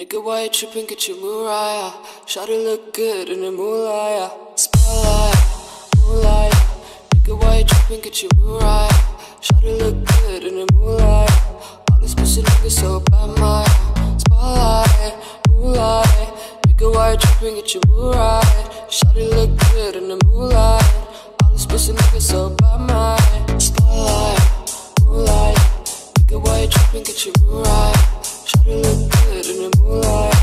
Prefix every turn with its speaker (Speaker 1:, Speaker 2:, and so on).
Speaker 1: Nigga, why you tripping? Get your Mariah. Shawty look good in the moonlight. Spotlight, moonlight. Nigga, why you tripping? Get your Mariah. Shawty look good in the moonlight. All these pussy niggas so bad, my spotlight, moonlight. Nigga, why you tripping? Get your Mariah. Shawty look good in the moonlight. All these pussy niggas so bad, my spotlight, moonlight. Nigga, why you tripping? Get your Mariah. Shawty look good in the moonlight.